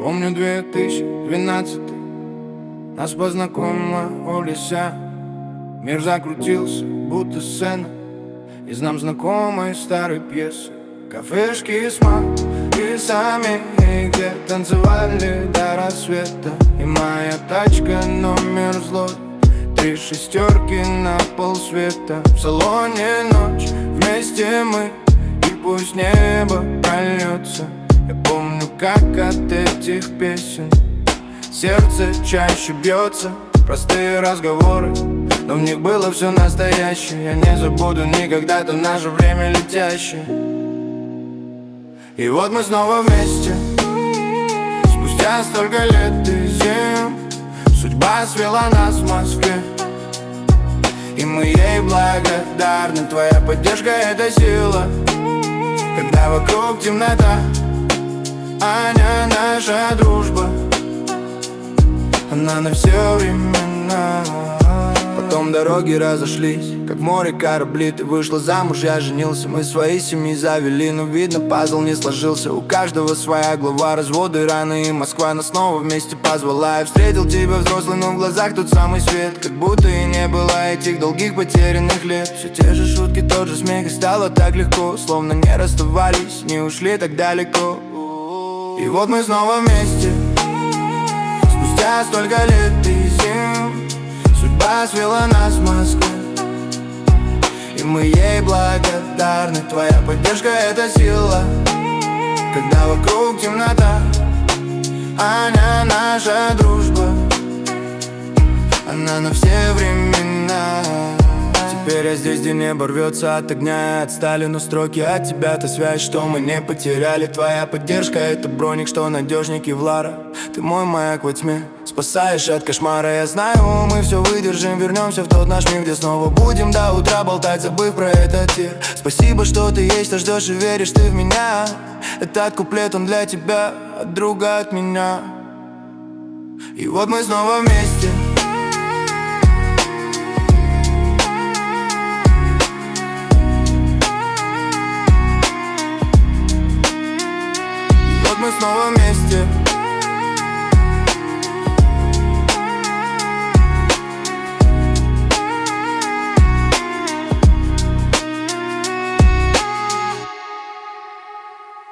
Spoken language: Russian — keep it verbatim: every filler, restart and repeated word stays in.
Помню две тысячи двенадцатый, нас познакомила Олеся. Мир закрутился, будто сцена из нам знакомой старой пьесы. Кафешки с сами, где танцевали до рассвета. И моя тачка номер злой, три шестерки на полсвета. В салоне ночь, вместе мы, и пусть небо прольется. Я помню, как от этих песен сердце чаще бьется. Простые разговоры, но в них было все настоящее. Я не забуду никогда то наше время летящее. И вот мы снова вместе, спустя столько лет и зим. Судьба свела нас в Москве, и мы ей благодарны. Твоя поддержка — это сила, когда вокруг темнота. Аня, наша дружба, она на все времена. Потом дороги разошлись, как в море корабли. Ты вышла замуж, я женился, мы свои семьи завели. Но видно, пазл не сложился, у каждого своя глава. Разводы, раны и Москва нас снова вместе позвала. Я встретил тебя взрослый, но в глазах тот самый свет, как будто и не было этих долгих потерянных лет. Все те же шутки, тот же смех, и стало так легко, словно не расставались, не ушли так далеко. И вот мы снова вместе, спустя столько лет и зим. Судьба свела нас в Москве, и мы ей благодарны. Твоя поддержка — это сила, когда вокруг темнота. Аня, наша дружба, она на все времена. Теперь я здесь, где небо рвется от огня и от стали, но строки от тебя — та связь, что мы не потеряли. Твоя поддержка — это броник, что надежнее кевлара. Ты мой маяк во тьме, спасаешь от кошмара. Я знаю, мы все выдержим, вернемся в тот наш миг, где снова будем до утра болтать, забыв про этот мир. Спасибо, что ты есть, что ждешь и веришь ты в меня. Этот куплет, он для тебя, от друга, от меня. И вот мы снова вместе, мы снова вместе.